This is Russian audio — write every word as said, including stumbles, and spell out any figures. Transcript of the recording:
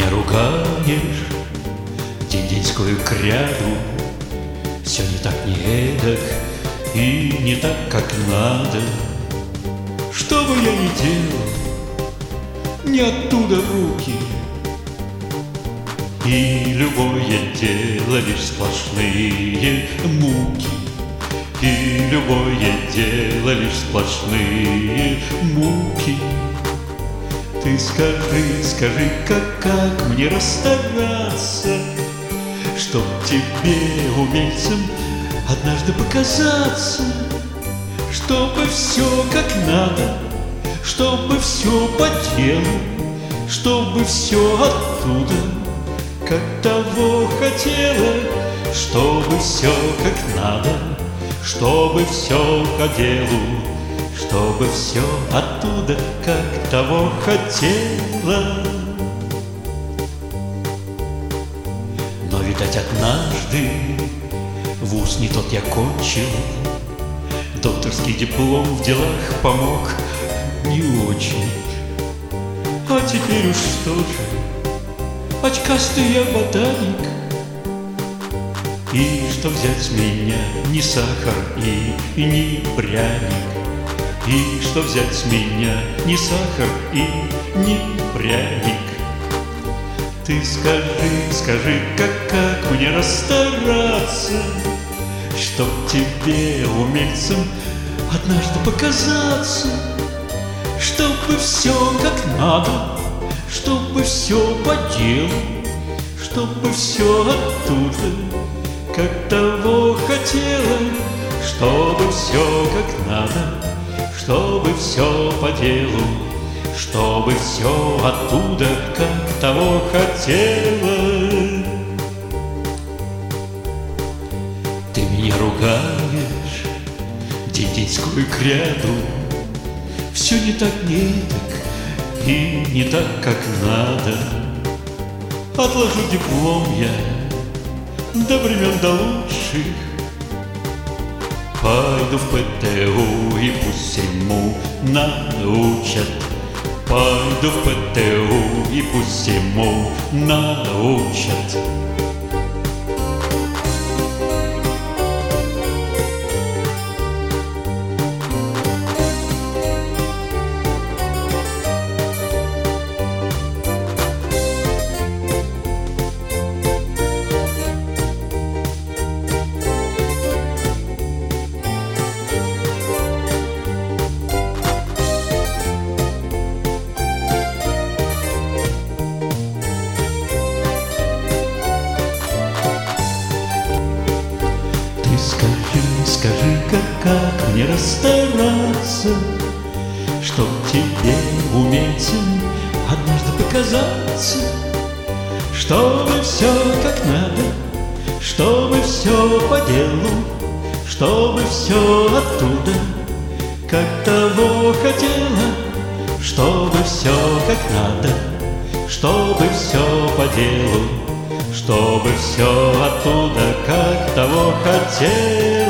меня ругаешь день-деньскую кряду. Все не так, не эдак и не так, как надо. Что бы я ни делал, не оттуда руки. И любое дело лишь сплошные муки. И любое дело лишь сплошные муки. Ты скажи, скажи, как, как мне расстараться, чтоб тебе, умельцам, однажды показаться, чтобы все как надо, чтобы все по делу, чтобы все оттуда, как того хотела, чтобы все как надо, чтобы все по делу, чтобы все оттуда, как того хотела. Но, видать, однажды вуз не тот я кончил, докторский диплом в делах помог не очень. А теперь уж что же, очкастый я ботаник. И что взять с меня, ни сахар и, и ни пряник. И что взять с меня, ни сахар и ни пряник. Ты скажи, скажи, как, как мне расстараться, чтоб тебе, умельцам, однажды показаться, чтобы все как надо, чтобы все по делу, чтобы все оттуда, как того хотела, чтобы все как надо, чтобы все по делу, чтобы все оттуда, как того хотела. Ты меня ругаешь день-деньскую кряду. Все не так, не так и не так, как надо. Отложу диплом я до времен до лучших. Пойду в ПТУ и пусть всему научат. Пойду в ПТУ и пусть всему научат. Скажи, скажи, как, как мне расстараться, чтоб тебе, умельцам, однажды показаться, чтобы все как надо, чтобы все по делу, чтобы все оттуда, как того хотела, чтобы все как надо, чтобы все по делу, чтобы все оттуда, как того хотел.